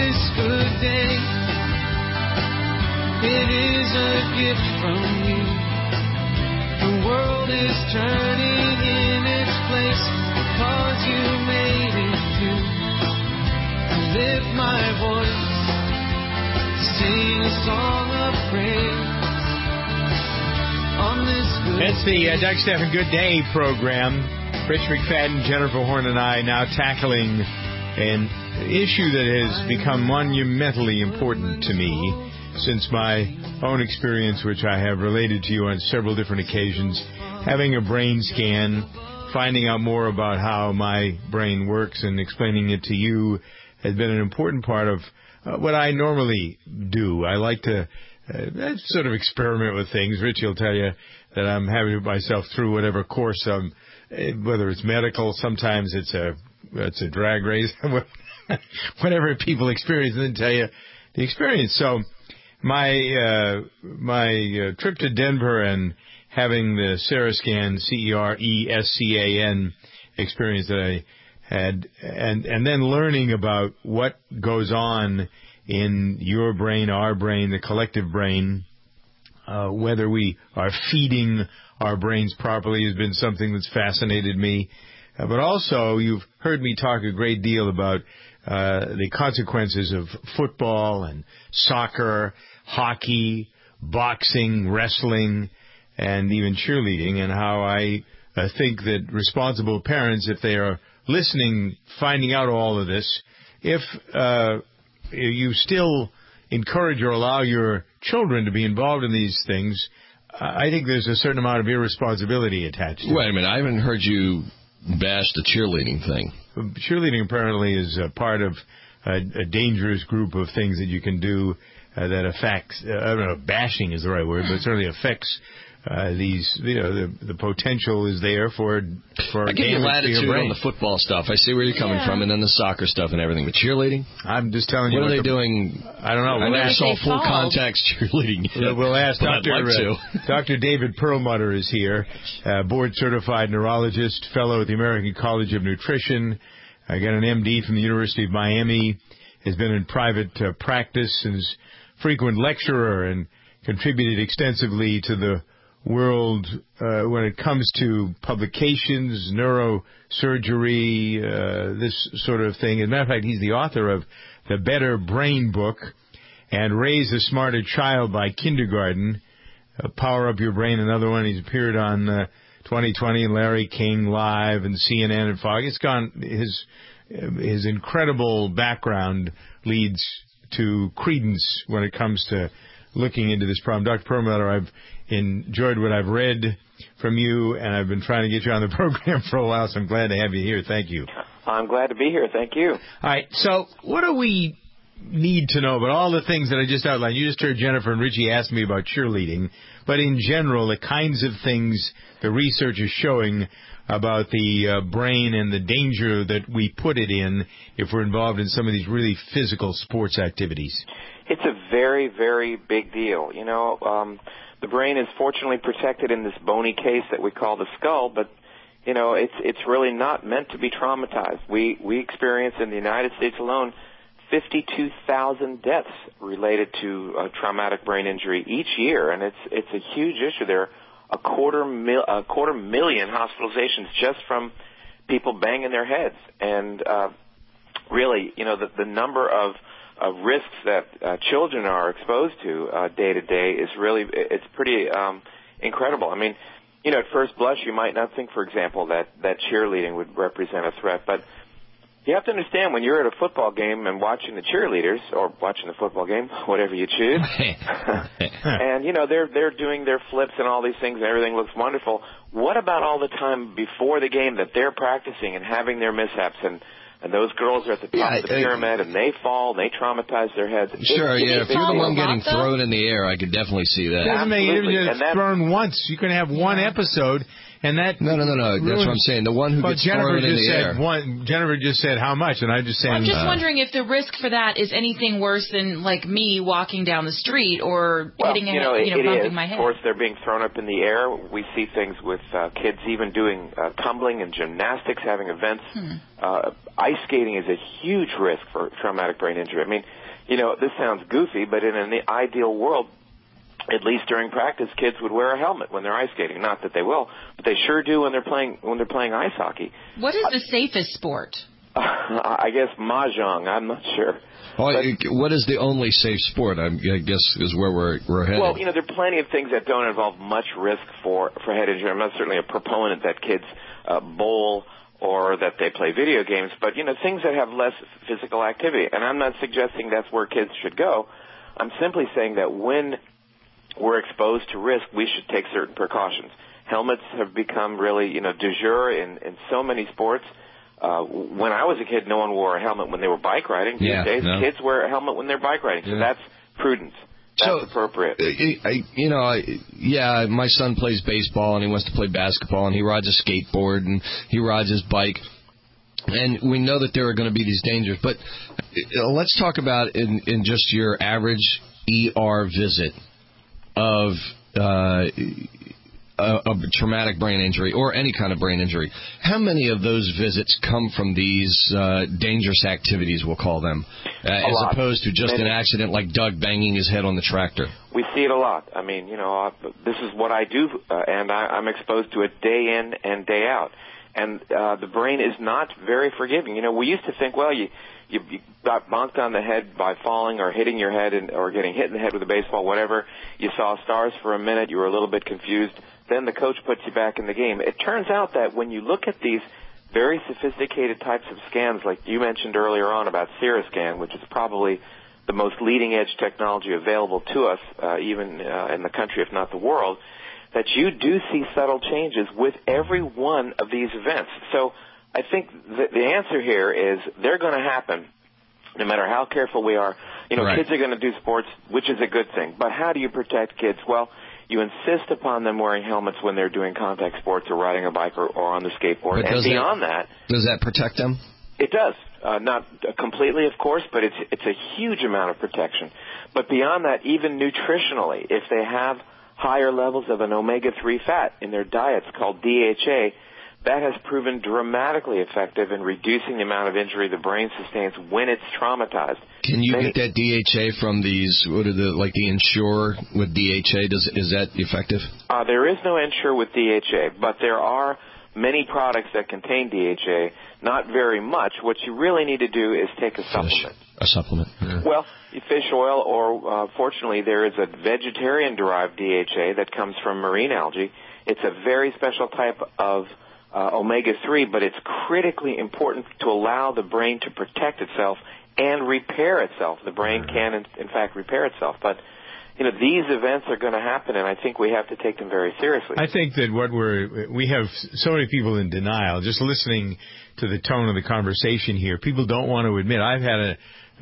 this good day. It is a gift from you. The world is turning in its place because you made it through. I lift my voice to sing a song of praise on this good day. It's the Doug Stephan Good Day program. Rich McFadden, Jennifer Horn, and I now tackling an issue that has become monumentally important to me since my own experience, which I have related to you on several different occasions, having a brain scan, finding out more about how my brain works and explaining it to you has been an important part of what I normally do. I like to sort of experiment with things. Rich will tell you that I'm having to put myself through whatever course, whether it's medical, sometimes it's a drag race, whatever people experience, and then tell you the experience. So my trip to Denver and having the Cerescan, CERESCAN experience that I had, and then learning about what goes on in your brain, our brain, the collective brain, whether we are feeding our brains properly has been something that's fascinated me. But also, you've heard me talk a great deal about the consequences of football and soccer, hockey, boxing, wrestling, and even cheerleading, and how I think that responsible parents, if they are listening, finding out all of this, if you still encourage or allow your children to be involved in these things, I think there's a certain amount of irresponsibility attached to it. Wait a minute, I haven't heard you bash the cheerleading thing. Cheerleading apparently is a part of a dangerous group of things that you can do that affects, I don't know if bashing is the right word, but it certainly affects these, the potential is there for I give you latitude on the football stuff. I see where you're coming from, and then the soccer stuff and everything. But cheerleading? I'm just telling you. What are they doing? I don't know. I never saw full contact cheerleading. We'll ask Dr. Dr. David Perlmutter is here, board-certified neurologist, fellow at the American College of Nutrition. I got an MD from the University of Miami, has been in private practice and is frequent lecturer and contributed extensively to the world when it comes to publications, neurosurgery, this sort of thing. As a matter of fact, he's the author of the Better Brain book and Raise a Smarter Child by Kindergarten, Power Up Your Brain, another one. He's appeared on 2020 and Larry King Live and CNN and Fox. It's gone. His incredible background leads to credence when it comes to looking into this problem. Dr. Perlmutter, I've enjoyed what I've read from you, and I've been trying to get you on the program for a while, so I'm glad to have you here. Thank you. I'm glad to be here. Thank you. All right, so what do we need to know about all the things that I just outlined? You just heard Jennifer and Richie ask me about cheerleading, but in general, the kinds of things the research is showing about the brain and the danger that we put it in if we're involved in some of these really physical sports activities. It's a very, very big deal. The brain is fortunately protected in this bony case that we call the skull, but it's really not meant to be traumatized. We experience in the United States alone 52,000 deaths related to traumatic brain injury each year, and it's a huge issue. There are a quarter million hospitalizations just from people banging their heads, and really, the number of risks that children are exposed to day to day is really, it's pretty incredible. I mean, at first blush, you might not think, for example, that cheerleading would represent a threat, but you have to understand when you're at a football game and watching the cheerleaders, or watching the football game, whatever you choose, and, they're doing their flips and all these things and everything looks wonderful. What about all the time before the game that they're practicing and having their mishaps, and those girls are at the top of the pyramid, and they fall, and they traumatize their heads. Sure, if you're the one getting thrown in the air, I could definitely see that. Doesn't make it just thrown once. You can have one episode, And that no. That's what I'm saying. The one who gets thrown in the air. Jennifer just said how much, and I just saying. I'm just wondering if the risk for that is anything worse than like me walking down the street or hitting a head, bumping my head. Of course, they're being thrown up in the air. We see things with kids even doing tumbling and gymnastics, having events. Ice skating is a huge risk for traumatic brain injury. I mean, this sounds goofy, but in an ideal world, at least during practice, kids would wear a helmet when they're ice skating. Not that they will, but they sure do when they're playing ice hockey. What is the safest sport? I guess mahjong. I'm not sure. Well, what is the only safe sport? I guess is where we're headed. Well, there are plenty of things that don't involve much risk for head injury. I'm not certainly a proponent that kids bowl or that they play video games, but things that have less physical activity. And I'm not suggesting that's where kids should go. I'm simply saying that when we're exposed to risk, we should take certain precautions. Helmets have become really, du jour in so many sports. When I was a kid, no one wore a helmet when they were bike riding. These days, kids wear a helmet when they're bike riding. So that's prudence. That's appropriate. My son plays baseball and he wants to play basketball and he rides a skateboard and he rides his bike. And we know that there are going to be these dangers. But let's talk about in just your average ER visit of a traumatic brain injury or any kind of brain injury. How many of those visits come from these dangerous activities, we'll call them, as opposed to just an accident like Doug banging his head on the tractor? We see it a lot. I mean, this is what I do, and I'm exposed to it day in and day out. And the brain is not very forgiving. We used to think, well, you got bonked on the head by falling or hitting your head or getting hit in the head with a baseball, whatever. You saw stars for a minute. You were a little bit confused. Then the coach puts you back in the game. It turns out that when you look at these very sophisticated types of scans, like you mentioned earlier on about Seroscan, which is probably the most leading-edge technology available to us, even in the country, if not the world, that you do see subtle changes with every one of these events. So I think the answer here is they're going to happen no matter how careful we are. Kids are going to do sports, which is a good thing. But how do you protect kids? Well, you insist upon them wearing helmets when they're doing contact sports or riding a bike or on the skateboard. And beyond that... Does that protect them? It does. Not completely, of course, but it's a huge amount of protection. But beyond that, even nutritionally, if they have higher levels of an omega-3 fat in their diets called DHA, that has proven dramatically effective in reducing the amount of injury the brain sustains when it's traumatized. Can you get that DHA from these, the Ensure with DHA? Is that effective? There is no Ensure with DHA, but there are many products that contain DHA, not very much. What you really need to do is take a supplement. A supplement. Yeah. Well, fish oil, or fortunately there is a vegetarian-derived DHA that comes from marine algae. It's a very special type of omega-3, but it's critically important to allow the brain to protect itself and repair itself. The brain can, in fact, repair itself. But, these events are going to happen, and I think we have to take them very seriously. I think that we have so many people in denial. Just listening to the tone of the conversation here, people don't want to admit. I've had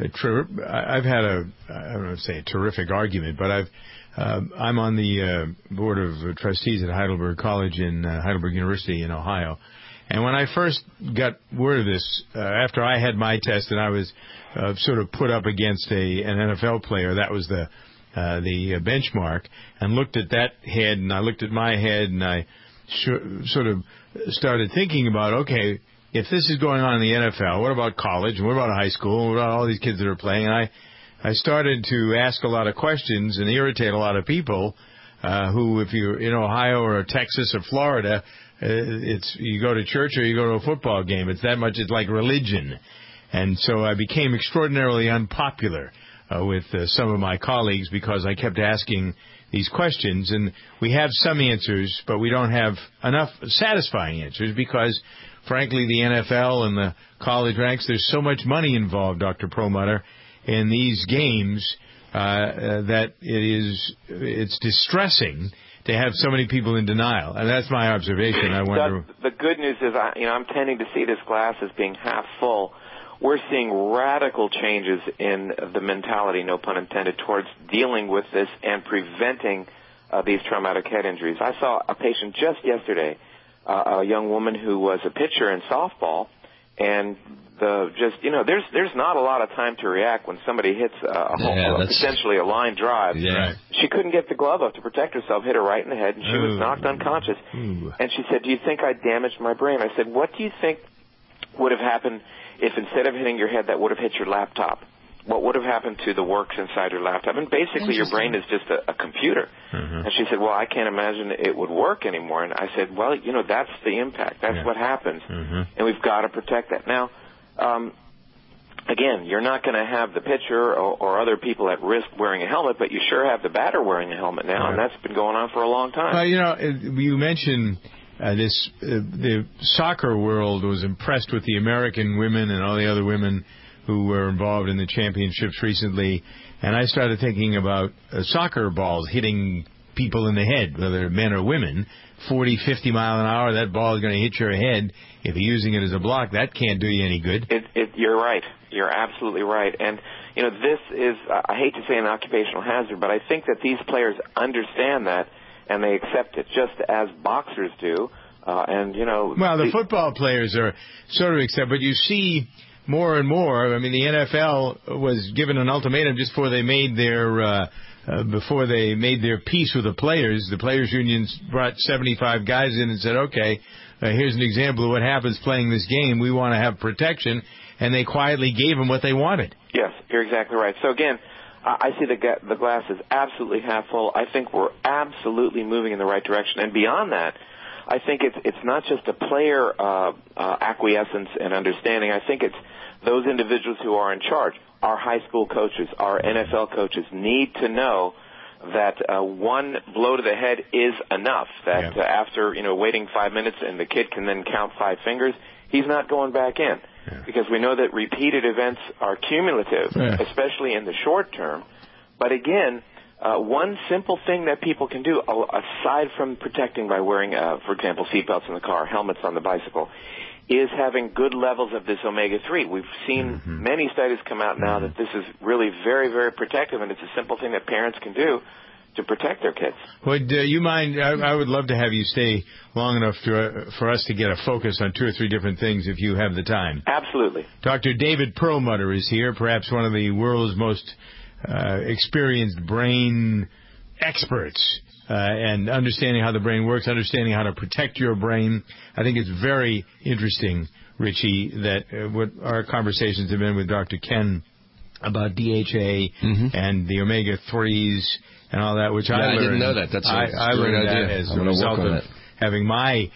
I don't know if say a terrific argument, but I'm on the board of trustees at Heidelberg College in Heidelberg University in Ohio. And when I first got word of this, after I had my test and I was sort of put up against an NFL player, that was the benchmark, and looked at that head and I looked at my head and I sort of started thinking about, okay, if this is going on in the NFL, what about college? What about high school? What about all these kids that are playing? And I started to ask a lot of questions and irritate a lot of people who, if you're in Ohio or Texas or Florida, it's you go to church or you go to a football game. It's that much. It's like religion. And so I became extraordinarily unpopular with some of my colleagues because I kept asking these questions. And we have some answers, but we don't have enough satisfying answers because, frankly, the NFL and the college ranks, there's so much money involved, Dr. Perlmutter, in these games that it's distressing to have so many people in denial. And that's my observation. I wonder. The good news is, I'm tending to see this glass as being half full. We're seeing radical changes in the mentality, no pun intended, towards dealing with this and preventing these traumatic head injuries. I saw a patient just yesterday a young woman who was a pitcher in softball, and there's not a lot of time to react when somebody hits potentially a line drive. Yeah. She couldn't get the glove up to protect herself, hit her right in the head, and she was knocked unconscious. And she said, "Do you think I damaged my brain?" I said, "What do you think would have happened if instead of hitting your head, that would have hit your laptop? What would have happened to the works inside your laptop?" And basically, your brain is just a computer. And she said, "Well, I can't imagine it would work anymore." And I said, "Well, that's the impact. That's what happens. And we've got to protect that." Now, again, you're not going to have the pitcher or other people at risk wearing a helmet, but you sure have the batter wearing a helmet now, and that's been going on for a long time. Well, you mentioned the soccer world was impressed with the American women and all the other women who were involved in the championships recently, and I started thinking about soccer balls hitting people in the head, whether men or women. 40, 50 mile an hour, that ball is going to hit your head. If you're using it as a block, that can't do you any good. You're right. You're absolutely right. And, this is, I hate to say an occupational hazard, but I think that these players understand that, and they accept it, just as boxers do. Well, the football players are sort of accept, but you see more and more. I mean, the NFL was given an ultimatum just before they made their peace with the players. The players' unions brought 75 guys in and said, "Okay, here's an example of what happens playing this game. We want to have protection," and they quietly gave them what they wanted. Yes, you're exactly right. So again, I see the glass is absolutely half full. I think we're absolutely moving in the right direction, and beyond that, I think it's not just a player acquiescence and understanding. I think it's those individuals who are in charge. Our high school coaches, our NFL coaches need to know that one blow to the head is enough. That after waiting 5 minutes and the kid can then count 5 fingers, he's not going back in, because we know that repeated events are cumulative, especially in the short term. But again, one simple thing that people can do, aside from protecting by wearing, for example, seatbelts in the car, helmets on the bicycle, is having good levels of this omega-3. We've seen many studies come out now that this is really very, very protective, and it's a simple thing that parents can do to protect their kids. Would you mind, I would love to have you stay long enough for us to get a focus on 2 or 3 different things if you have the time. Absolutely. Dr. David Perlmutter is here, perhaps one of the world's most experienced brain experts. And understanding how the brain works, understanding how to protect your brain. I think it's very interesting, Richie, that what our conversations have been with Dr. Ken about DHA and the omega-3s and all that, which I learned. I didn't know that. That's I learned that as a result of having my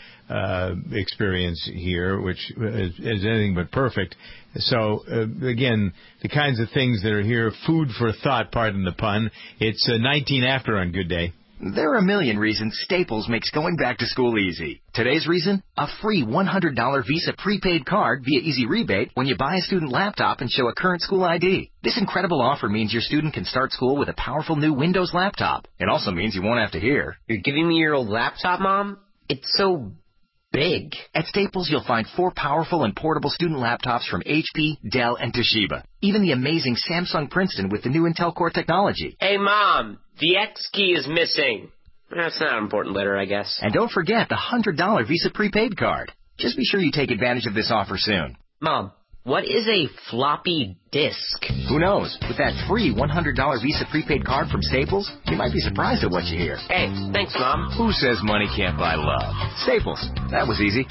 experience here, which is anything but perfect. So, again, the kinds of things that are here, food for thought, pardon the pun. It's 19 after on Good Day. There are a million reasons Staples makes going back to school easy. Today's reason? A free $100 Visa prepaid card via Easy Rebate when you buy a student laptop and show a current school ID. This incredible offer means your student can start school with a powerful new Windows laptop. It also means you won't have to hear, "You're giving me your old laptop, Mom? It's so big." At Staples, you'll find 4 powerful and portable student laptops from HP, Dell, and Toshiba. Even the amazing Samsung Princeton with the new Intel Core technology. "Hey, Mom, the X key is missing." That's not an important letter, I guess. And don't forget the $100 Visa prepaid card. Just be sure you take advantage of this offer soon. Mom, what is a floppy disk? Who knows? With that free $100 Visa prepaid card from Staples, you might be surprised at what you hear. Hey, thanks, Mom. Who says money can't buy love? Staples. That was easy.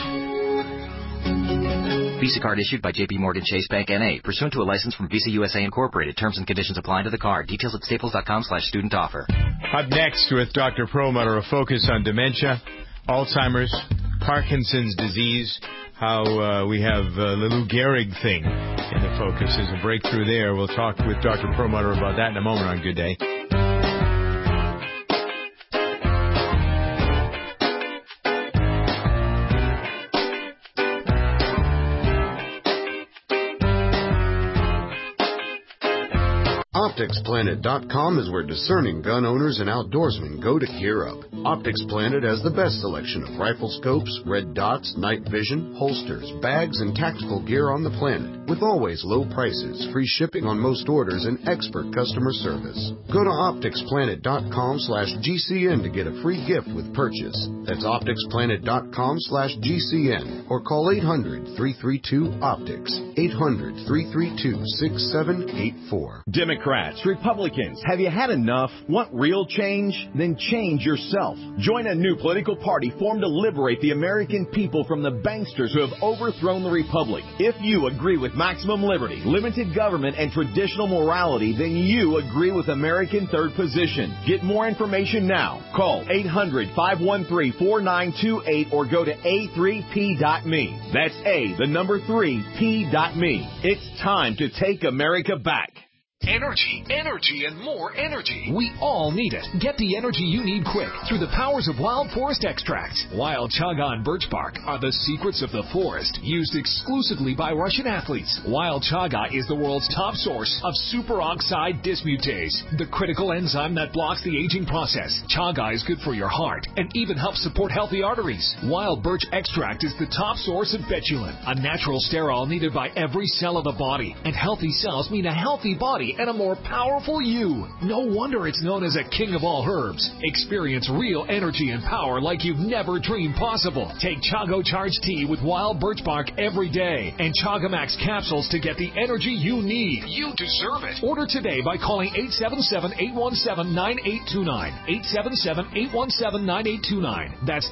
Visa card issued by J.P. Morgan Chase Bank N.A. Pursuant to a license from Visa USA Incorporated. Terms and conditions apply to the card. Details at staples.com/student offer. Up next with Dr. Perlmutter, a focus on dementia, Alzheimer's, Parkinson's disease, how we have the Lou Gehrig thing in the focus. There's a breakthrough there. We'll talk with Dr. Perlmutter about that in a moment on Good Day. OpticsPlanet.com is where discerning gun owners and outdoorsmen go to gear up. Optics Planet has the best selection of rifle scopes, red dots, night vision, holsters, bags, and tactical gear on the planet, with always low prices, free shipping on most orders, and expert customer service. Go to OpticsPlanet.com/GCN to get a free gift with purchase. That's OpticsPlanet.com/GCN or call 800-332-OPTICS, 800-332-6784. Democrats, Republicans, have you had enough? Want real change? Then change yourself. Join a new political party formed to liberate the American people from the banksters who have overthrown the Republic. If you agree with maximum liberty, limited government, and traditional morality, then you agree with American Third Position. Get more information now. Call 800-513-4928 or go to a3p.me. That's A3p.me. It's time to take America back. Energy, and more energy. We all need it. Get the energy you need quick through the powers of Wild Forest Extracts. Wild chaga and birch bark are the secrets of the forest, used exclusively by Russian athletes. Wild chaga is the world's top source of superoxide dismutase, the critical enzyme that blocks the aging process. Chaga is good for your heart and even helps support healthy arteries. Wild birch extract is the top source of betulin, a natural sterol needed by every cell of the body. And healthy cells mean a healthy body and a more powerful you. No wonder it's known as a king of all herbs. Experience real energy and power like you've never dreamed possible. Take Chago Charge Tea with wild birch bark every day and Chagamax capsules to get the energy you need. You deserve it. Order today by calling 877-817-9829. 877-817-9829. That's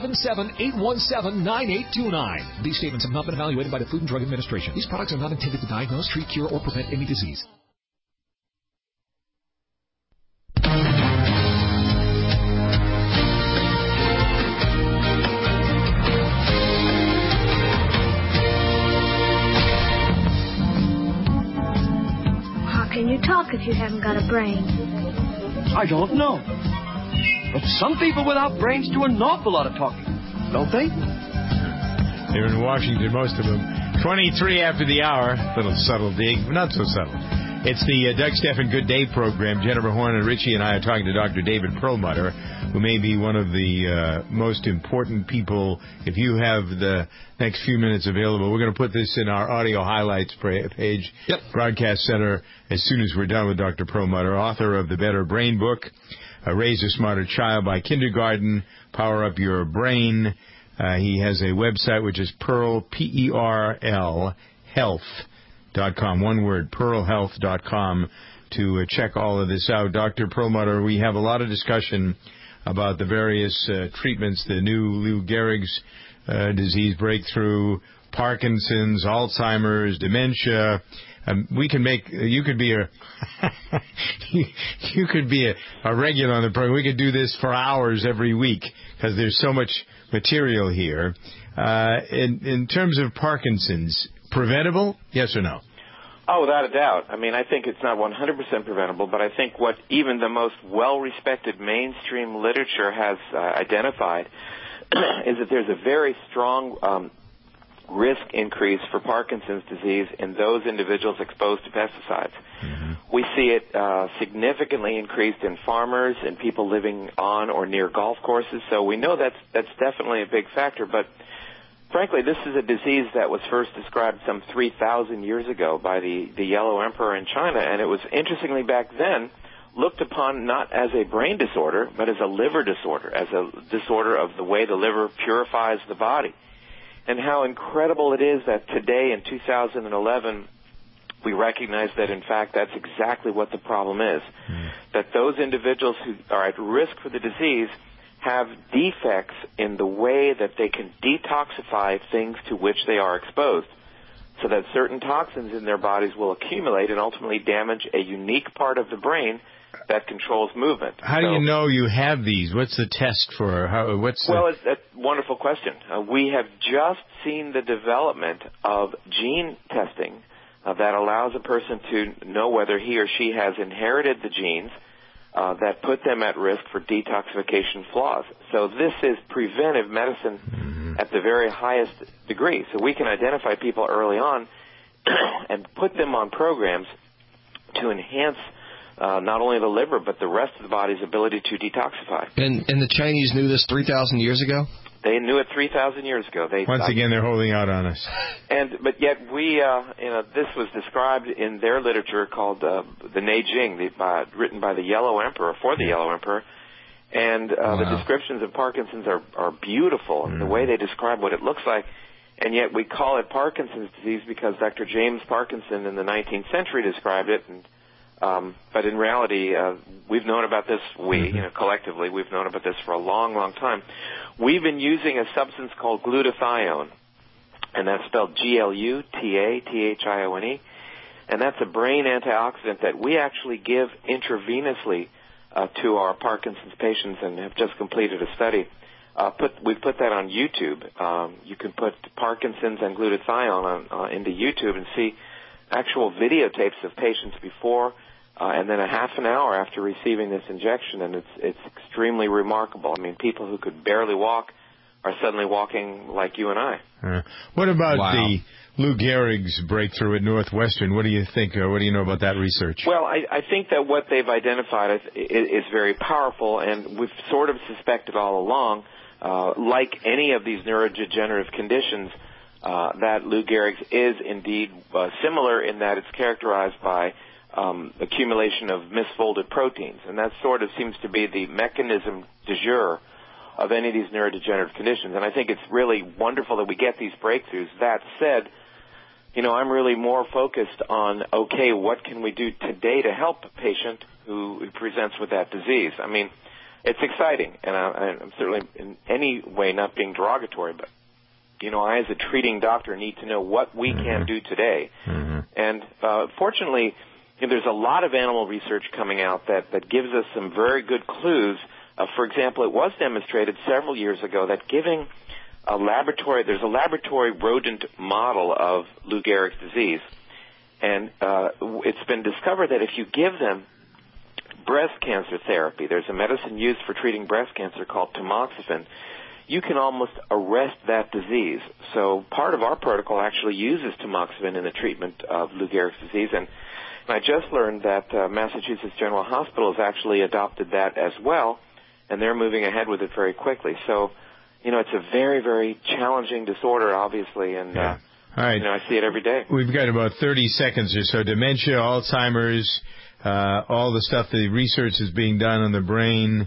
877-817-9829. These statements have not been evaluated by the Food and Drug Administration. These products are not intended to diagnose, treat, cure, or prevent any disease. Can you talk if you haven't got a brain? I don't know. But some people without brains do an awful lot of talking, don't they? They're in Washington, most of them. 23 after the hour. Little subtle dig, not so subtle. It's the Doug Stephan Good Day program. Jennifer Horn and Richie and I are talking to Dr. David Perlmutter, who may be one of the most important people. If you have the next few minutes available, we're going to put this in our audio highlights page, Broadcast Center, as soon as we're done with Dr. Perlmutter, author of the Better Brain book, Raise a Smarter Child by Kindergarten, Power Up Your Brain. He has a website which is Pearl, P-E-R-L, health.com. One word, pearlhealth.com, to check all of this out. Dr. Perlmutter, we have a lot of discussion about the various treatments, the new Lou Gehrig's disease breakthrough, Parkinson's, Alzheimer's, dementia. You could be you could be a regular on the program. We could do this for hours every week because there's so much material here. In terms of Parkinson's, preventable? Yes or no? Oh, without a doubt. I mean, I think it's not 100% preventable, but I think what even the most well-respected mainstream literature has identified is that there's a very strong risk increase for Parkinson's disease in those individuals exposed to pesticides. Mm-hmm. We see it significantly increased in farmers and people living on or near golf courses, so we know that's definitely a big factor, but frankly, this is a disease that was first described some 3,000 years ago by the Yellow Emperor in China, and it was, interestingly back then, looked upon not as a brain disorder, but as a liver disorder, as a disorder of the way the liver purifies the body. And how incredible it is that today in 2011, we recognize that, in fact, that's exactly what the problem is, that those individuals who are at risk for the disease have defects in the way that they can detoxify things to which they are exposed, so that certain toxins in their bodies will accumulate and ultimately damage a unique part of the brain that controls movement. How do you know you have these? What's the test for? It's a wonderful question. We have just seen the development of gene testing that allows a person to know whether he or she has inherited the genes that put them at risk for detoxification flaws. So this is preventive medicine at the very highest degree. So we can identify people early on and put them on programs to enhance not only the liver, but the rest of the body's ability to detoxify. And the Chinese knew this 3,000 years ago? They knew it 3,000 years ago. Once again, they're holding out on us. But yet we, this was described in their literature called the Neijing, written by the Yellow Emperor, for the Yellow Emperor. And the descriptions of Parkinson's are beautiful. I mean, the way they describe what it looks like. And yet we call it Parkinson's disease because Dr. James Parkinson in the 19th century described it. But in reality, we've known about this, collectively, we've known about this for a long, long time. We've been using a substance called glutathione, and that's spelled Glutathioне, and that's a brain antioxidant that we actually give intravenously to our Parkinson's patients and have just completed a study. We've put that on YouTube. You can put Parkinson's and glutathione into YouTube and see actual videotapes of patients before and then a half an hour after receiving this injection, and it's extremely remarkable. I mean, people who could barely walk are suddenly walking like you and I. What about the Lou Gehrig's breakthrough at Northwestern? What do you think? What do you know about that research? Well, I think that what they've identified is very powerful, and we've sort of suspected all along, like any of these neurodegenerative conditions, that Lou Gehrig's is indeed similar in that it's characterized by accumulation of misfolded proteins, and that sort of seems to be the mechanism du jour of any of these neurodegenerative conditions. And I think it's really wonderful that we get these breakthroughs. That said, I'm really more focused on, what can we do today to help a patient who presents with that disease? I mean, it's exciting, and I'm certainly in any way not being derogatory, but I, as a treating doctor, need to know what we can do today. And fortunately, there's a lot of animal research coming out that gives us some very good clues. For example, it was demonstrated several years ago that giving there's a laboratory rodent model of Lou Gehrig's disease, and it's been discovered that if you give them breast cancer therapy, there's a medicine used for treating breast cancer called tamoxifen, you can almost arrest that disease. So part of our protocol actually uses tamoxifen in the treatment of Lou Gehrig's disease, and I just learned that Massachusetts General Hospital has actually adopted that as well, and they're moving ahead with it very quickly. So, it's a very, very challenging disorder, obviously, and All right. I see it every day. We've got about 30 seconds or so. Dementia, Alzheimer's, all the stuff, the research is being done on the brain.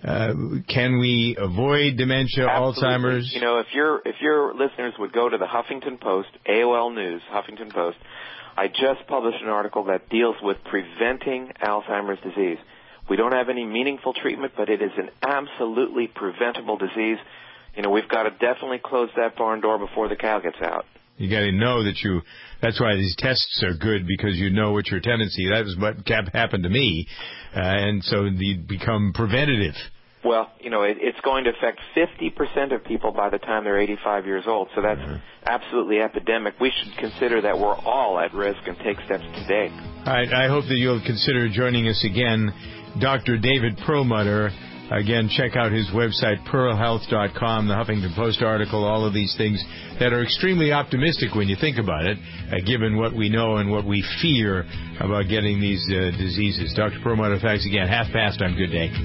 Can we avoid dementia, Absolutely. Alzheimer's? If your listeners would go to the Huffington Post, AOL News, Huffington Post, I just published an article that deals with preventing Alzheimer's disease. We don't have any meaningful treatment, but it is an absolutely preventable disease. We've got to definitely close that barn door before the cow gets out. You got to know that's why these tests are good, because you know what your tendency. That was what happened to me. And so you become preventative. Well, it's going to affect 50% of people by the time they're 85 years old. So that's absolutely epidemic. We should consider that we're all at risk and take steps today. All right. I hope that you'll consider joining us again. Dr. David Perlmutter. Again, check out his website, pearlhealth.com, the Huffington Post article, all of these things that are extremely optimistic when you think about it, given what we know and what we fear about getting these diseases. Dr. Perlmutter, thanks again. 1/2 on Good Day.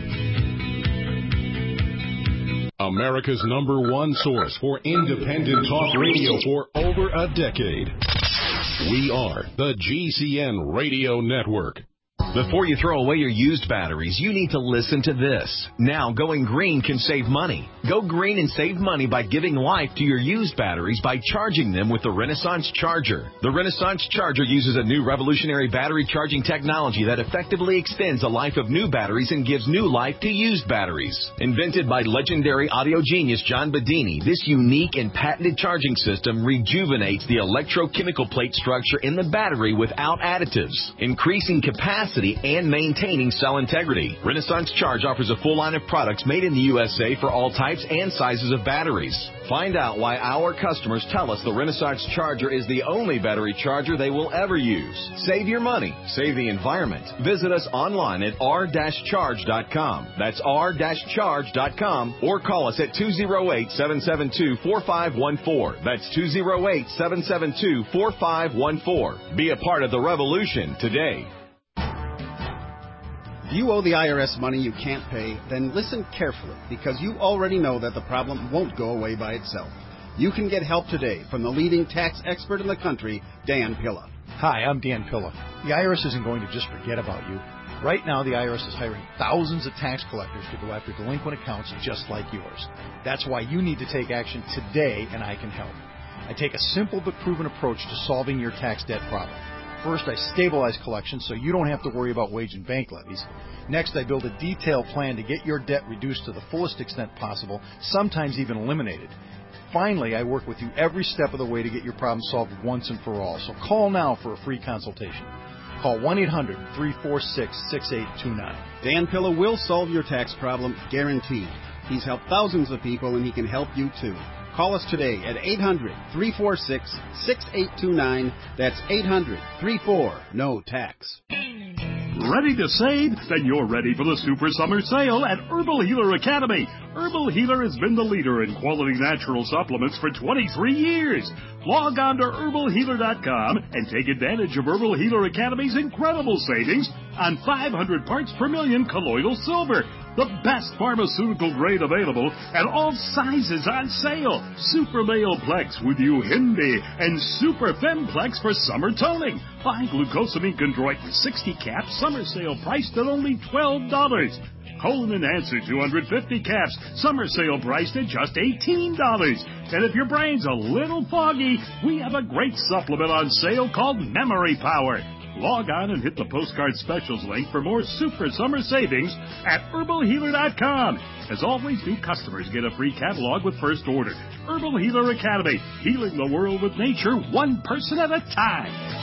America's #1 source for independent talk radio for over a decade. We are the GCN Radio Network. Before you throw away your used batteries, you need to listen to this. Now, going green can save money. Go green and save money by giving life to your used batteries by charging them with the Renaissance Charger. The Renaissance Charger uses a new revolutionary battery charging technology that effectively extends the life of new batteries and gives new life to used batteries. Invented by legendary audio genius John Bedini, this unique and patented charging system rejuvenates the electrochemical plate structure in the battery without additives, increasing capacity and maintaining cell integrity. Renaissance Charge offers a full line of products made in the USA for all types and sizes of batteries. Find out why our customers tell us the Renaissance Charger is the only battery charger they will ever use. Save your money. Save the environment. Visit us online at r-charge.com. That's r-charge.com, or call us at 208-772-4514. That's 208-772-4514. Be a part of the revolution today. If you owe the IRS money you can't pay, then listen carefully, because you already know that the problem won't go away by itself. You can get help today from the leading tax expert in the country, Dan Pilla. Hi, I'm Dan Pilla. The IRS isn't going to just forget about you. Right now, the IRS is hiring thousands of tax collectors to go after delinquent accounts just like yours. That's why you need to take action today, and I can help. I take a simple but proven approach to solving your tax debt problem. First, I stabilize collections so you don't have to worry about wage and bank levies. Next, I build a detailed plan to get your debt reduced to the fullest extent possible, sometimes even eliminated. Finally, I work with you every step of the way to get your problem solved once and for all. So call now for a free consultation. Call 1-800-346-6829. Dan Pilla will solve your tax problem, guaranteed. He's helped thousands of people, and he can help you too. Call us today at 800-346-6829. That's 800-34-NO-TAX. Ready to save? Then you're ready for the Super Summer Sale at Herbal Healer Academy. Herbal Healer has been the leader in quality natural supplements for 23 years. Log on to herbalhealer.com and take advantage of Herbal Healer Academy's incredible savings on 500 parts per million colloidal silver, the best pharmaceutical grade available, and all sizes on sale. Super Male Plex with Uhindi and Super Femplex for summer toning. Buy glucosamine chondroitin 60 caps, summer sale priced at only $12. Colon Enhancer 250 caps, summer sale priced at just $18. And if your brain's a little foggy, we have a great supplement on sale called Memory Power. Log on and hit the postcard specials link for more super summer savings at herbalhealer.com. As always, new customers get a free catalog with first order. Herbal Healer Academy, healing the world with nature, one person at a time.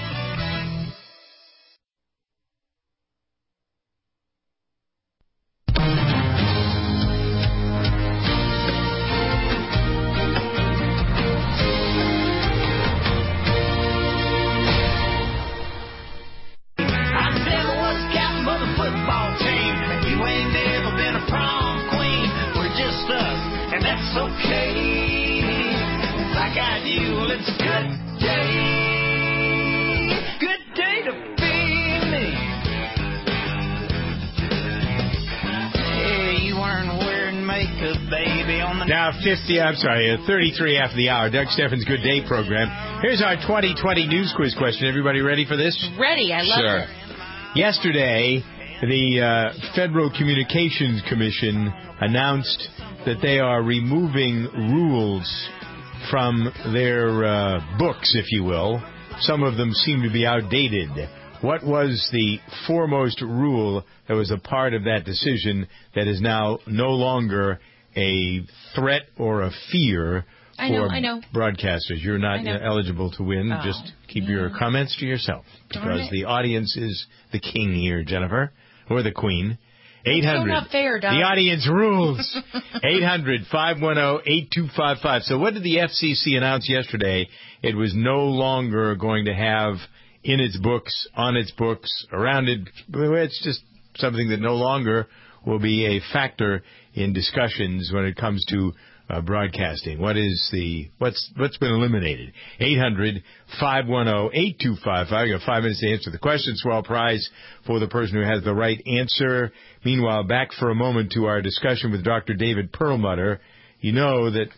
Now 33 after the hour. Doug Steffens' Good Day program. Here's our 2020 news quiz question. Everybody ready for this? Ready. I love it. Yesterday, the Federal Communications Commission announced that they are removing rules from their books, if you will. Some of them seem to be outdated. What was the foremost rule that was a part of that decision that is now no longer a threat or a fear for broadcasters? You're not eligible to win. Oh, just keep your comments to yourself, because the audience is the king here, Jennifer, or the queen. 800. So not fair, Doc. The audience rules. 800-510-8255. So what did the FCC announce yesterday? It was no longer going to have in its books, on its books, around it. It's just something that no longer will be a factor in discussions when it comes to broadcasting. What's been eliminated? 800-510-8255. You have 5 minutes to answer the question. Swell prize for the person who has the right answer. Meanwhile, back for a moment to our discussion with Dr. David Perlmutter. You know that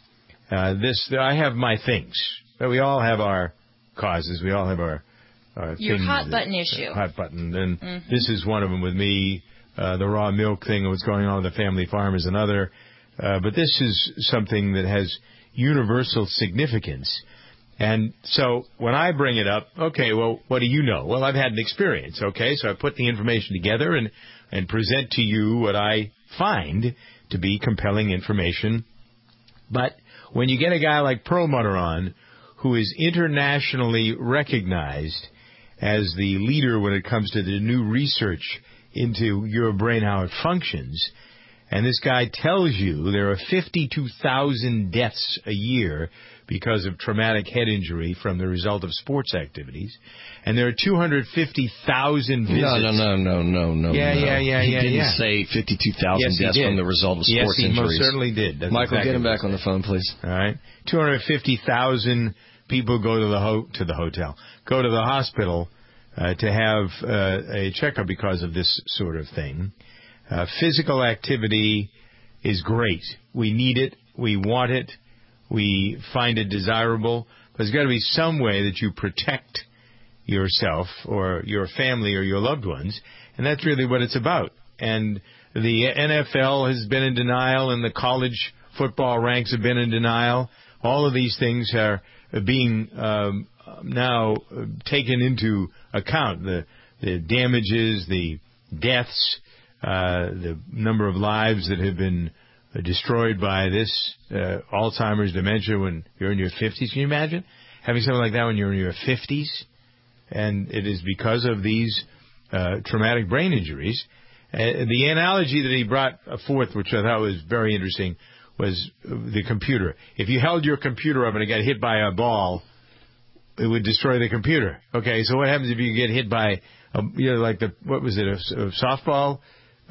I have my things. But we all have our causes. We all have our your things. Hot button issue. Hot button. And this is one of them with me. The raw milk thing, what's going on with the family farm is another. But this is something that has universal significance. And so when I bring it up, okay, well, what do you know? Well, I've had an experience, okay? So I put the information together and present to you what I find to be compelling information. But when you get a guy like Perlmutter on, who is internationally recognized as the leader when it comes to the new research into your brain, how it functions, and this guy tells you there are 52,000 deaths a year because of traumatic head injury from the result of sports activities, and there are 250,000 visits. No. He didn't say 52,000 deaths from the result of sports injuries. Yes, he most certainly did. That's Michael, get him back on the phone, please. All right. 250,000 people go to the hotel, go to the hospital to have a checkup because of this sort of thing. Physical activity is great. We need it. We want it. We find it desirable. But there's got to be some way that you protect yourself or your family or your loved ones, and that's really what it's about. And the NFL has been in denial, and the college football ranks have been in denial. All of these things are being now taken into account. The damages, the deaths, the number of lives that have been destroyed by this Alzheimer's, dementia when you're in your 50s. Can you imagine having something like that when you're in your 50s? And it is because of these traumatic brain injuries. The analogy that he brought forth, which I thought was very interesting, was the computer. If you held your computer up and it got hit by a ball, it would destroy the computer. Okay, so what happens if you get hit by, like what was it, a softball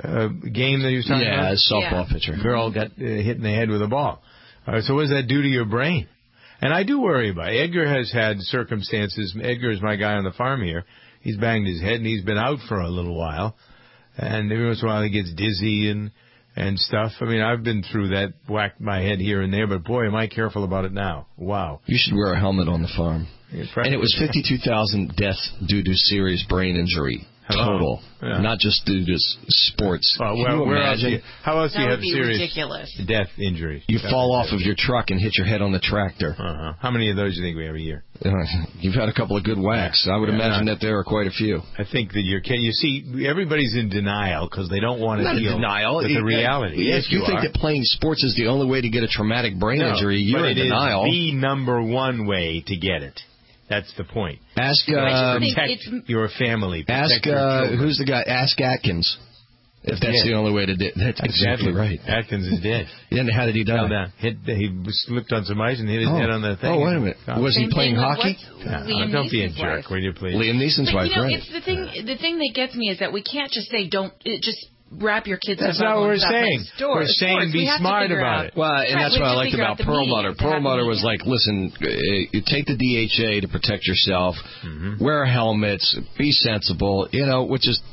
game that he was talking about? Yeah, a softball pitcher. Girl got hit in the head with a ball. All right, so what does that do to your brain? And I do worry about it. Edgar has had circumstances. Edgar is my guy on the farm here. He's banged his head, and he's been out for a little while. And every once in a while he gets dizzy and stuff. I mean, I've been through that, whacked my head here and there, but boy, am I careful about it now. Wow. You should wear a helmet on the farm. And it was 52,000 deaths due to serious brain injury. Total, not just due to sports. Well, can you imagine? How else do you have serious ridiculous. Death injuries? You fall off of your truck and hit your head on the tractor. How many of those do you think we have a year? You've had a couple of good whacks. I would imagine that there are quite a few. I think that you see, everybody's in denial because they don't want to deal with the reality. If you think that playing sports is the only way to get a traumatic brain injury, you're in denial. It is the number one way to get it. That's the point. Ask protect your family. Ask who's the guy? Ask Atkins. If that's the only way to do it. That's exactly right. Atkins is dead. Then how did he die? He slipped on some ice and hit his head on the thing. Oh, wait a minute. Was he playing hockey? Don't be a jerk, will you please? Liam Neeson's wife, right? It's the thing that gets me is that we can't just say just wrap your kids. That's not what we're saying. We're saying be smart about it. Well, and that's what I liked about Perlmutter. Perlmutter was like, listen, you take the DHA to protect yourself, wear helmets, be sensible, which is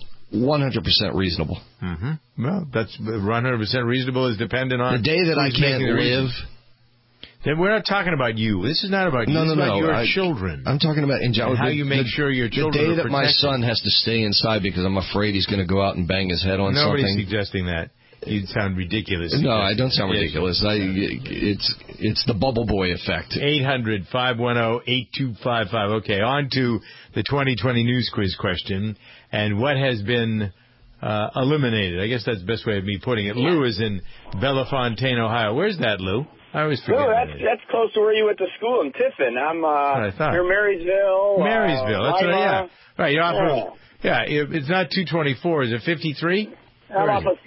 100% reasonable. Well, that's 100% reasonable is dependent on the day that I can't live. Then we're not talking about you. This is not about you. It's about your children. I'm talking about how you make sure your children the day are that my son has to stay inside because I'm afraid he's going to go out and bang his head on something. Nobody's suggesting that. You sound ridiculous. No, I don't sound ridiculous. It's the bubble boy effect. 800-510-8255. Okay, on to the 2020 news quiz question. And what has been eliminated? I guess that's the best way of me putting it. Lou is in Bellefontaine, Ohio. Where's that, Lou? I always forget. No, that's close to where you went to school in Tiffin. I'm near Marysville. Marysville. That's right. Right. You're off of, it's not 224. Is it 53? I'm off of,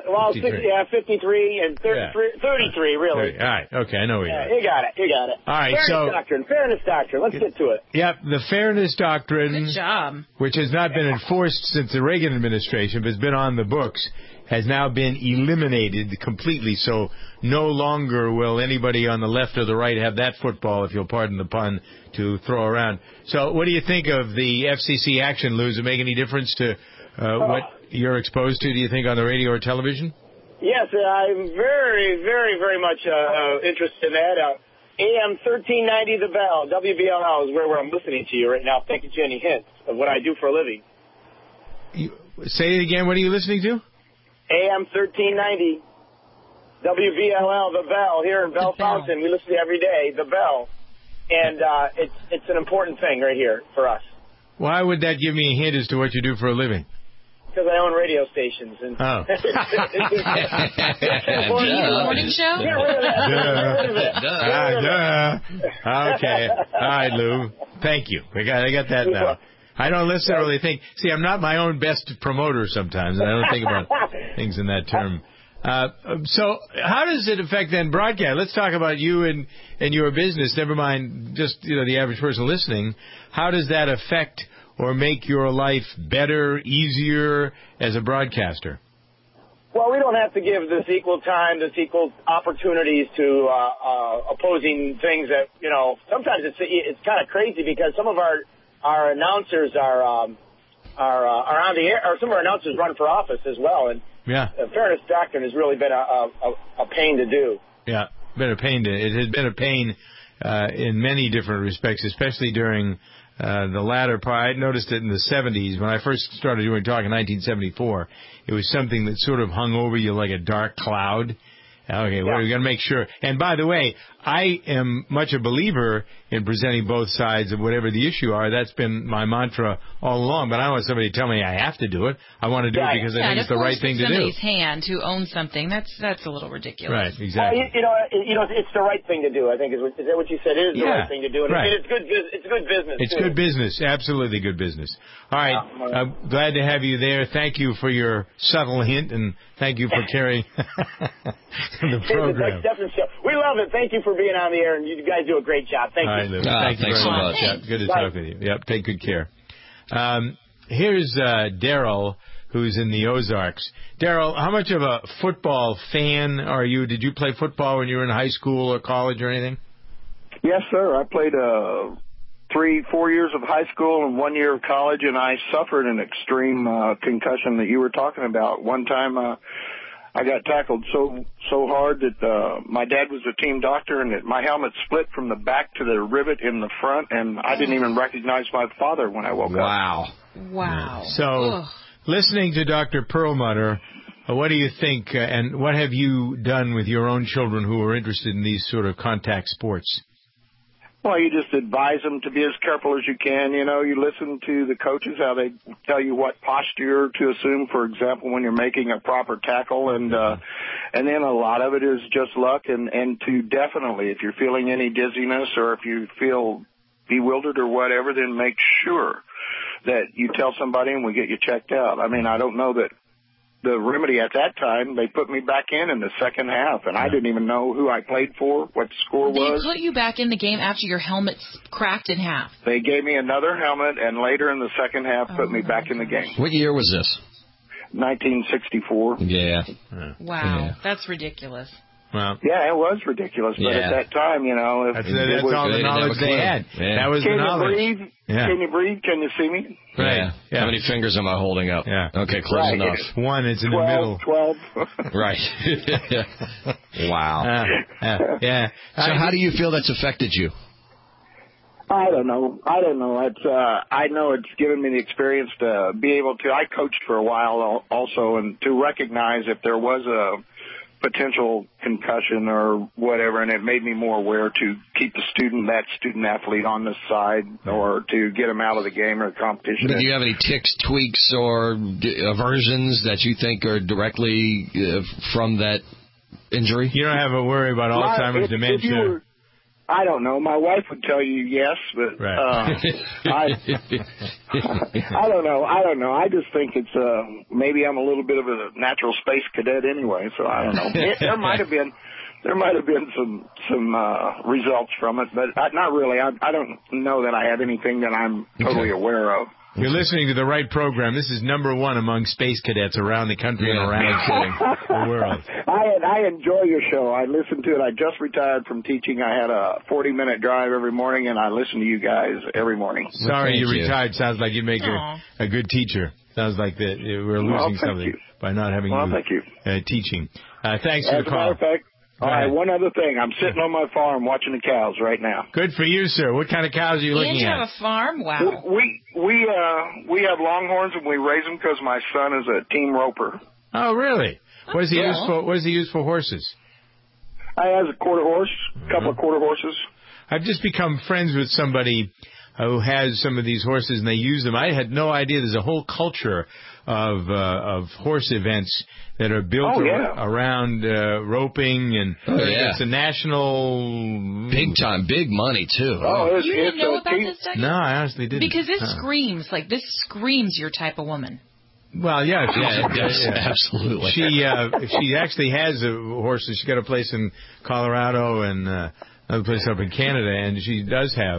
53 and 33, really. 30. All right. Okay, I know where you are. You got it. All right, Fairness doctrine. Let's get to it. Yep, the fairness doctrine. Good job. Which has not been enforced since the Reagan administration, but has been on the books, has now been eliminated completely. So no longer will anybody on the left or the right have that football, if you'll pardon the pun, to throw around. So what do you think of the FCC action, Lou? Does it make any difference to what you're exposed to, do you think, on the radio or television? Yes, I'm very, very, very much interested in that. AM 1390 The Bell, WBLL is where I'm listening to you right now. Thank you, Jenny Hints, of what I do for a living. Say it again. What are you listening to? AM 1390 WBLL The Bell here in Bellefontaine. We listen to every day, The Bell. And it's an important thing right here for us. Why would that give me a hint as to what you do for a living? Because I own radio stations. And morning show? Get rid of that. Okay. All right, Lou. Thank you. I got that now. I don't necessarily think... See, I'm not my own best promoter sometimes, and I don't think about things in that term. So how does it affect then broadcast? Let's talk about you and your business. Never mind just the average person listening. How does that affect or make your life better, easier as a broadcaster? Well, we don't have to give this equal time, this equal opportunities to opposing things that, sometimes it's kind of crazy because some of our announcers are are on the air, or some of our announcers run for office as well. And fairness doctrine has really been a pain to do. Yeah, it has been a pain in many different respects, especially during the latter part. I noticed it in the 70s when I first started doing talk in 1974. It was something that sort of hung over you like a dark cloud. Okay, well, we're going to make sure. And by the way, I am much a believer in presenting both sides of whatever the issue are. That's been my mantra all along. But I don't want somebody to tell me I have to do it. I want to do it because I think it's the right thing to do. Somebody's hand who owns something, that's a little ridiculous. Right, exactly. Well, it's the right thing to do. I think is that what you said? It is the right thing to do, and it's good. It's good business. It's good business, absolutely good business. All right, I'm glad to have you there. Thank you for your subtle hint, and thank you for carrying the program. We love it. Thank you for being on the air, and you guys do a great job. Thank you. Thank you very much. Yeah, good to talk with you. Yep, take good care. Here's Daryl, who's in the Ozarks. Daryl, how much of a football fan are you? Did you play football when you were in high school or college or anything? Yes, sir. I played 3-4 years of high school and 1 year of college, and I suffered an extreme concussion that you were talking about. One time I got tackled so hard that my dad was a team doctor, and my helmet split from the back to the rivet in the front, and I didn't even recognize my father when I woke up. Wow. So, listening to Dr. Perlmutter, what do you think, and what have you done with your own children who are interested in these sort of contact sports? Well, you just advise them to be as careful as you can. You know, you listen to the coaches, how they tell you what posture to assume, for example, when you're making a proper tackle. And then a lot of it is just luck. And to definitely, if you're feeling any dizziness or if you feel bewildered or whatever, then make sure that you tell somebody and we get you checked out. I mean, I don't know that the remedy at that time, they put me back in the second half, and I didn't even know who I played for, what the score was. They put you back in the game after your helmet's cracked in half. They gave me another helmet, and later in the second half put me back in the game. What year was this? 1964. Yeah. Wow, that's ridiculous. Well, yeah, it was ridiculous, but at that time, you know, that's all the knowledge they had. Yeah. That was the knowledge. Can you breathe? Yeah. Can you breathe? Can you see me? Right. Yeah. How many fingers am I holding up? Yeah. Okay, close enough. One, it's in the middle. 12. Right. Wow. Yeah. So how do you feel that's affected you? I don't know. It's I know it's given me the experience to be able to. I coached for a while also, and to recognize if there was a potential concussion or whatever, and it made me more aware to keep that student athlete on the side or to get him out of the game or the competition. Do you have any tics, tweaks, or aversions that you think are directly from that injury? You don't have to worry about Alzheimer's, dementia. I don't know. My wife would tell you yes, but I don't know. I just think it's maybe I'm a little bit of a natural space cadet anyway, so I don't know. There might have been some results from it, but not really. I don't know that I have anything that I'm totally aware of. You're listening to the right program. This is number one among space cadets around the country and around the world. I enjoy your show. I listen to it. I just retired from teaching. I had a 40-minute drive every morning, and I listen to you guys every morning. Sorry you retired. Sounds like you'd make a good teacher. Sounds like that we're losing something by not having you teaching. Thanks for the call. All right, one other thing. I'm sitting on my farm watching the cows right now. Good for you, sir. What kind of cows are you looking at? You have a farm? Wow. We have longhorns, and we raise them because my son is a team roper. Oh, really? What does he use for? What does he use for horses? He has a quarter horse, a couple of quarter horses. I've just become friends with somebody who has some of these horses, and they use them. I had no idea there's a whole culture of horse events that are built around roping, and it's a national... Big time, big money, too. Oh, you didn't know about this, Doug? No, I honestly didn't. Because this screams your type of woman. Well, it does, absolutely. She actually has horses. She's got a place in Colorado and another place up in Canada, and she does have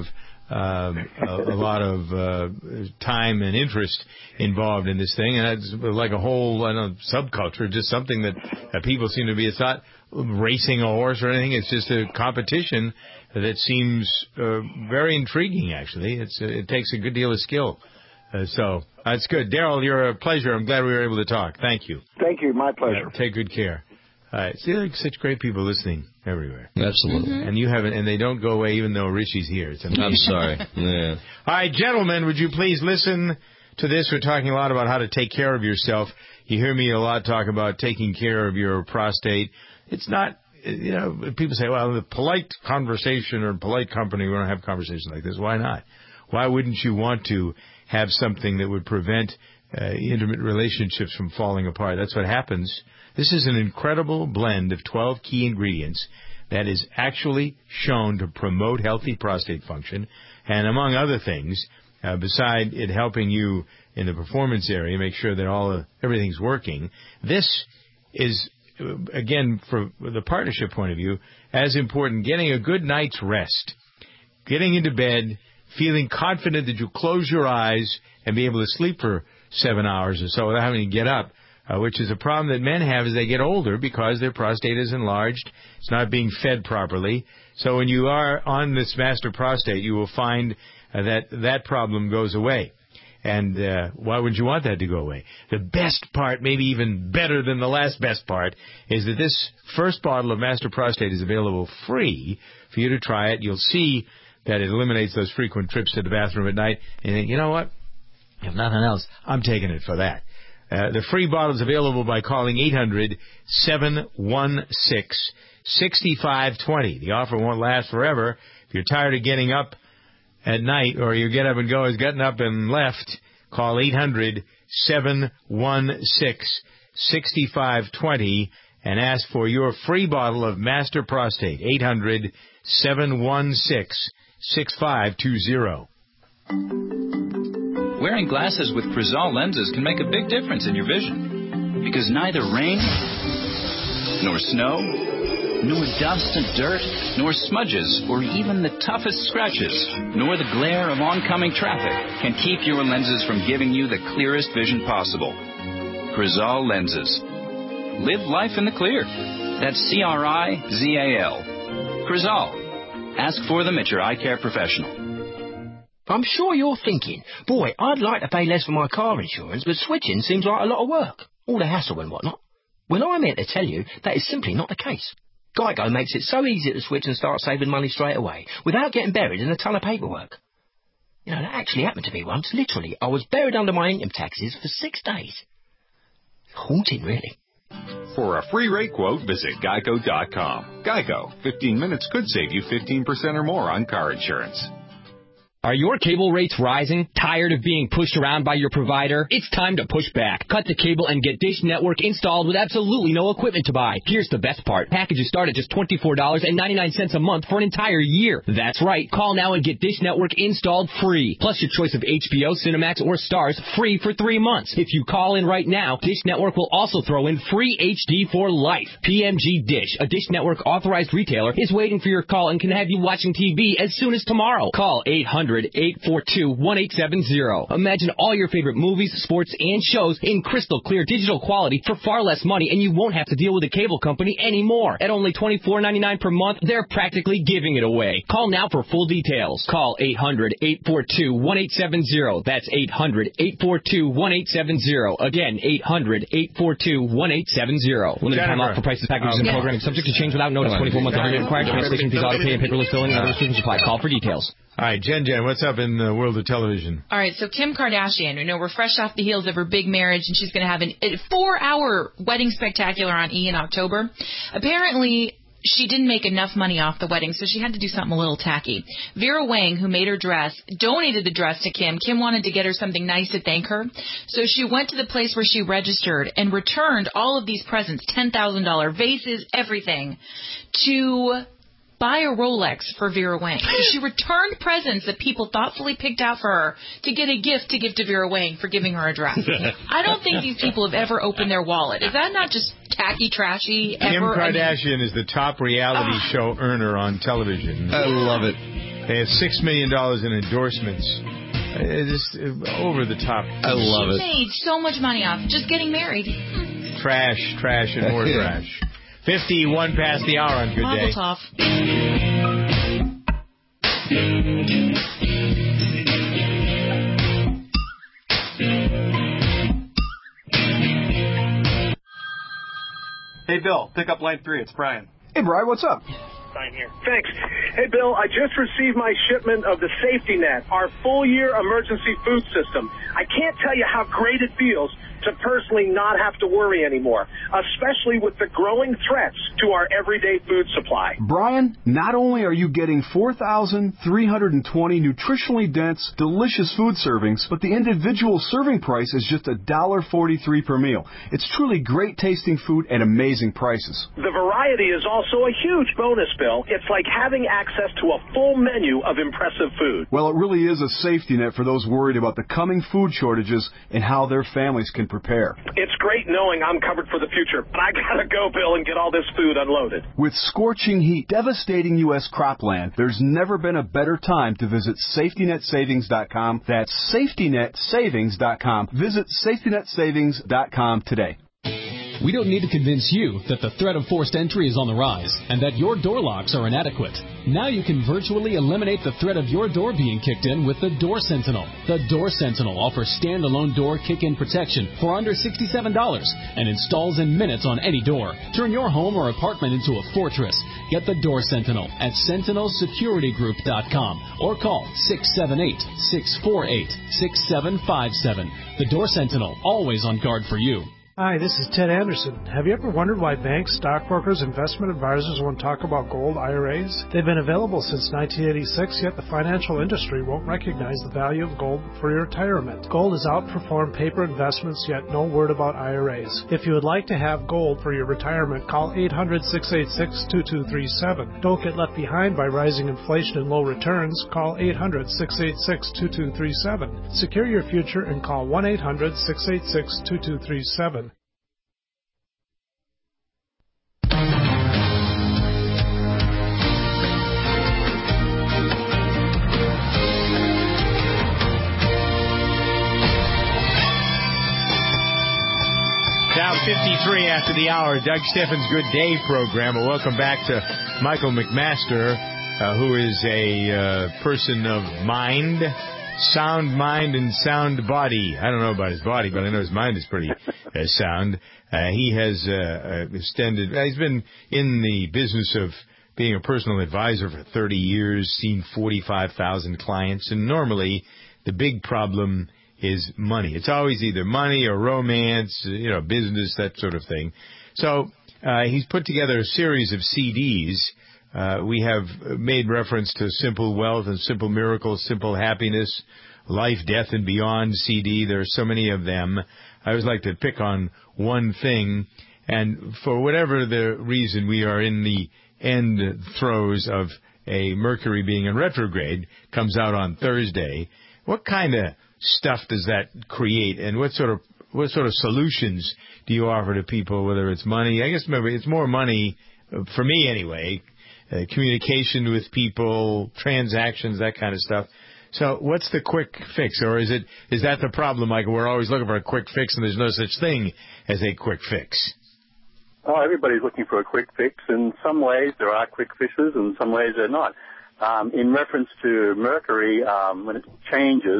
a lot of time and interest involved in this thing, and it's like a whole subculture, just something that people seem to be. It's not racing a horse or anything. It's just a competition that seems very intriguing. Actually, it takes a good deal of skill So that's good. Daryl, you're a pleasure. I'm glad we were able to talk. Thank you. Thank you. My pleasure. Take good care. See, like such great people listening everywhere. Absolutely. Mm-hmm. And you haven't, and they don't go away even though Richie's here. It's amazing. I'm sorry. Yeah. All right, gentlemen, would you please listen to this? We're talking a lot about how to take care of yourself. You hear me a lot talk about taking care of your prostate. It's not, people say, well, the polite conversation or polite company, we don't have conversations like this. Why not? Why wouldn't you want to have something that would prevent intimate relationships from falling apart? That's what happens. This is an incredible blend of 12 key ingredients that is actually shown to promote healthy prostate function. And among other things, beside it helping you in the performance area, make sure that everything's working, this is, again, from the partnership point of view, as important, getting a good night's rest, getting into bed, feeling confident that you'll close your eyes and be able to sleep for 7 hours or so without having to get up, which is a problem that men have as they get older because their prostate is enlarged. It's not being fed properly. So when you are on this master prostate, you will find that problem goes away. And why would you want that to go away? The best part, maybe even better than the last best part, is that this first bottle of Master Prostate is available free for you to try it. You'll see that it eliminates those frequent trips to the bathroom at night. And you think, you know what? If nothing else, I'm taking it for that. The free bottle is available by calling 800-716-6520. The offer won't last forever. If you're tired of getting up at night, or your get up and go has gotten up and left, call 800-716-6520 and ask for your free bottle of Master Prostate. 800-716-6520. Wearing glasses with Crizal lenses can make a big difference in your vision. Because neither rain, nor snow, nor dust and dirt, nor smudges, or even the toughest scratches, nor the glare of oncoming traffic can keep your lenses from giving you the clearest vision possible. Crizal lenses. Live life in the clear. That's Crizal. Crizal. Ask for them at your eye care professional. I'm sure you're thinking, boy, I'd like to pay less for my car insurance, but switching seems like a lot of work. All the hassle and whatnot. Well, I'm here to tell you that is simply not the case. Geico makes it so easy to switch and start saving money straight away, without getting buried in a ton of paperwork. You know, that actually happened to me once. Literally, I was buried under my income taxes for 6 days. Haunting, really. For a free rate quote, visit Geico.com. Geico. 15 minutes could save you 15% or more on car insurance. Are your cable rates rising? Tired of being pushed around by your provider? It's time to push back. Cut the cable and get Dish Network installed with absolutely no equipment to buy. Here's the best part. Packages start at just $24.99 a month for an entire year. That's right. Call now and get Dish Network installed free. Plus your choice of HBO, Cinemax, or Stars free for 3 months. If you call in right now, Dish Network will also throw in free HD for life. PMG Dish, a Dish Network authorized retailer, is waiting for your call and can have you watching TV as soon as tomorrow. Call 800-842-1870. Imagine all your favorite movies, sports, and shows in crystal clear digital quality for far less money, and you won't have to deal with a cable company anymore. At only $24.99 per month, they're practically giving it away. Call now for full details. Call 800-842-1870. That's 800-842-1870. Again, 800-842-1870. Limited time offer for prices, packages, and programming subject to change without notice. 24 months already required. Cancellation fees, auto pay, and paperless billing, and other restrictions apply. Call for details. All right, Jen, what's up in the world of television? All right, so Kim Kardashian, we're fresh off the heels of her big marriage, and she's going to have a 4-hour wedding spectacular on E! in October. Apparently, she didn't make enough money off the wedding, so she had to do something a little tacky. Vera Wang, who made her dress, donated the dress to Kim. Kim wanted to get her something nice to thank her, so she went to the place where she registered and returned all of these presents, $10,000, vases, everything, to buy a Rolex for Vera Wang. She returned presents that people thoughtfully picked out for her to get a gift to give to Vera Wang for giving her a dress. I don't think these people have ever opened their wallet. Is that not just tacky, trashy? Kim Kardashian is the top reality show earner on television. I love it. They have $6 million in endorsements. It's over the top. I love it. She made so much money off just getting married. Trash, and more trash. 51 past the hour on Good Day. Mazel tov. Hey, Bill, pick up line 3. It's Brian. Hey, Brian, what's up? Sign here. Thanks. Hey, Bill, I just received my shipment of the Safety Net, our full-year emergency food system. I can't tell you how great it feels to personally not have to worry anymore, especially with the growing threats to our everyday food supply. Brian, not only are you getting 4,320 nutritionally dense, delicious food servings, but the individual serving price is just $1.43 per meal. It's truly great tasting food at amazing prices. The variety is also a huge bonus, Bill. It's like having access to a full menu of impressive food. Well, it really is a safety net for those worried about the coming food shortages and how their families can prepare. It's great knowing I'm covered for the future, but I gotta go, Bill, and get all this food unloaded. With scorching heat devastating U.S. cropland, there's never been a better time to visit SafetyNetSavings.com. That's SafetyNetSavings.com. Visit SafetyNetSavings.com today. We don't need to convince you that the threat of forced entry is on the rise and that your door locks are inadequate. Now you can virtually eliminate the threat of your door being kicked in with the Door Sentinel. The Door Sentinel offers standalone door kick-in protection for under $67 and installs in minutes on any door. Turn your home or apartment into a fortress. Get the Door Sentinel at SentinelSecurityGroup.com or call 678-648-6757. The Door Sentinel, always on guard for you. Hi, this is Ted Anderson. Have you ever wondered why banks, stockbrokers, investment advisors won't talk about gold IRAs? They've been available since 1986, yet the financial industry won't recognize the value of gold for your retirement. Gold has outperformed paper investments, yet no word about IRAs. If you would like to have gold for your retirement, call 800-686-2237. Don't get left behind by rising inflation and low returns. Call 800-686-2237. Secure your future and call 1-800-686-2237. Now 53 after the hour, Doug Steffens' Good Day program. And welcome back to Michael McMaster, who is a person of mind, sound mind and sound body. I don't know about his body, but I know his mind is pretty sound. He has extended. He's been in the business of being a personal advisor for 30 years, seen 45,000 clients, and normally the big problem is money. It's always either money or romance, business, that sort of thing. So he's put together a series of CDs. We have made reference to Simple Wealth and Simple Miracles, Simple Happiness, Life, Death, and Beyond CD. There are so many of them. I always like to pick on one thing, and for whatever the reason, we are in the end throes of a Mercury being in retrograde, comes out on Thursday. What kind of stuff does that create, and what sort of solutions do you offer to people, whether it's money? I guess maybe it's more money, for me anyway, communication with people, transactions, that kind of stuff. So what's the quick fix, or is that the problem, Michael? We're always looking for a quick fix, and there's no such thing as a quick fix. Oh, everybody's looking for a quick fix. In some ways there are quick fixes, and in some ways they're not. In reference to Mercury, when it changes,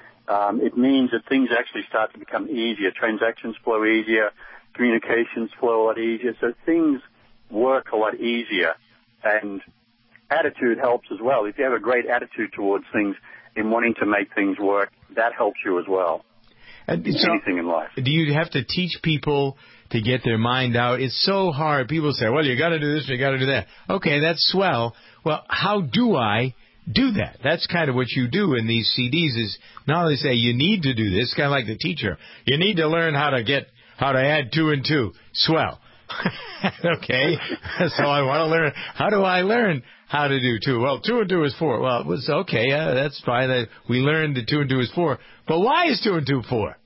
it means that things actually start to become easier. Transactions flow easier, communications flow a lot easier, so things work a lot easier. And attitude helps as well. If you have a great attitude towards things in wanting to make things work, that helps you as well. Anything in life. Do you have to teach people to get their mind out? It's so hard. People say, well, you got to do this, you got to do that. Okay, that's swell. Well, how do I do that? That's kind of what you do in these CDs, is not only say you need to do this, kind of like the teacher. You need to learn how to add 2 and 2. Swell. Okay. So I want to learn. How do I learn how to do 2? Well, 2 and 2 is 4. Well, it's okay. That's fine. We learned that 2 and 2 is 4. But why is 2 and 2 4?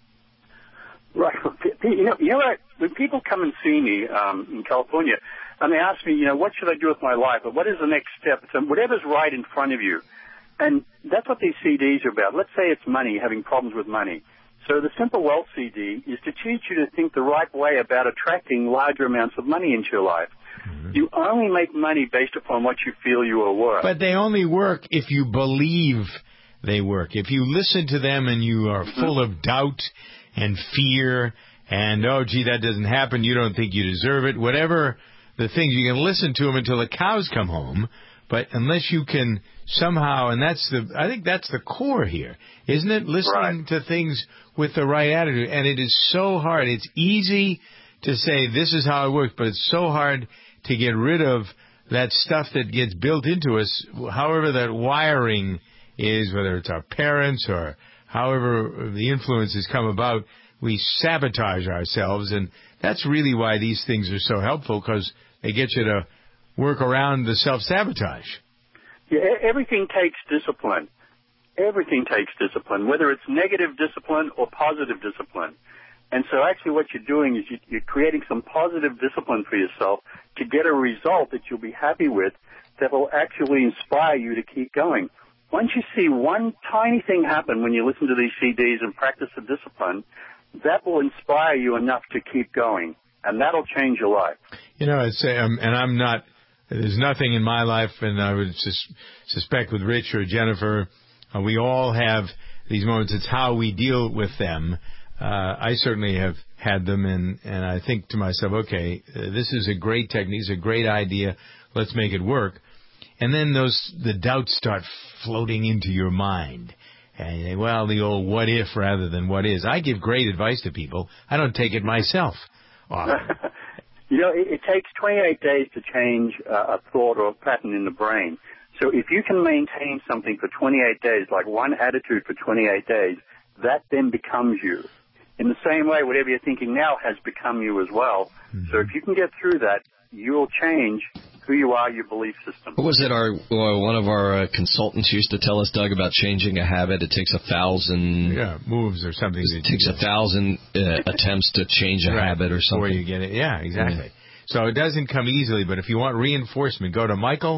Right. You know what? When people come and see me in California, and they ask me, what should I do with my life? Or what is the next step? It's whatever's right in front of you. And that's what these CDs are about. Let's say it's money, having problems with money. So the Simple Wealth CD is to teach you to think the right way about attracting larger amounts of money into your life. Mm-hmm. You only make money based upon what you feel you are worth. But they only work if you believe they work. If you listen to them and you are full of doubt and fear And, oh, gee, that doesn't happen. You don't think you deserve it. Whatever the things, you can listen to them until the cows come home. But unless you can somehow, and I think that's the core here, isn't it? Listening to things with the right attitude. And it is so hard. It's easy to say this is how it works, but it's so hard to get rid of that stuff that gets built into us, however that wiring is, whether it's our parents or however the influences come about. We sabotage ourselves, and that's really why these things are so helpful, because they get you to work around the self-sabotage. Yeah, everything takes discipline. Everything takes discipline, whether it's negative discipline or positive discipline. And so actually what you're doing is you're creating some positive discipline for yourself to get a result that you'll be happy with that will actually inspire you to keep going. Once you see one tiny thing happen when you listen to these CDs and practice the discipline, that will inspire you enough to keep going, and that'll change your life. You know, there's nothing in my life, and I would suspect with Rich or Jennifer, we all have these moments. It's how we deal with them. I certainly have had them, and I think to myself, okay, this is a great technique, it's a great idea, let's make it work. And then the doubts start floating into your mind. And, well, the old what if rather than what is. I give great advice to people. I don't take it myself often. You know, it takes 28 days to change a thought or a pattern in the brain. So if you can maintain something for 28 days, like one attitude for 28 days, that then becomes you. In the same way, whatever you're thinking now has become you as well. Mm-hmm. So if you can get through that, you'll change who you are, your belief system. What was it one of our consultants used to tell us, Doug, about changing a habit? It takes 1,000 moves or something. It takes 1,000 attempts to change a habit or something. Before you get it. Yeah, exactly. Yeah. So it doesn't come easily, but if you want reinforcement, go to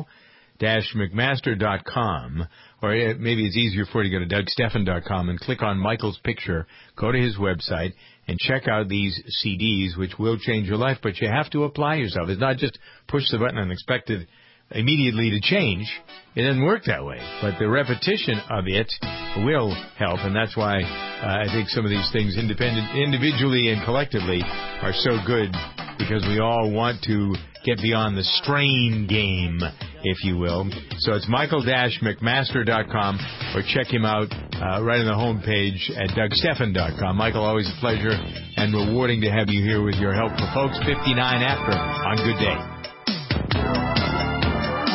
Michael-McMaster.com, or maybe it's easier for you to go to DougSteffen.com and click on Michael's picture, go to his website, and check out these CDs, which will change your life, but you have to apply yourself. It's not just push the button and expect it immediately to change. It doesn't work that way. But the repetition of it will help, and that's why I think some of these things, individually and collectively, are so good, because we all want to get beyond the strain game, if you will. So it's Michael-McMaster.com, or check him out right on the homepage at DougSteffen.com. Michael, always a pleasure and rewarding to have you here with your helpful folks. 59 after on Good Day.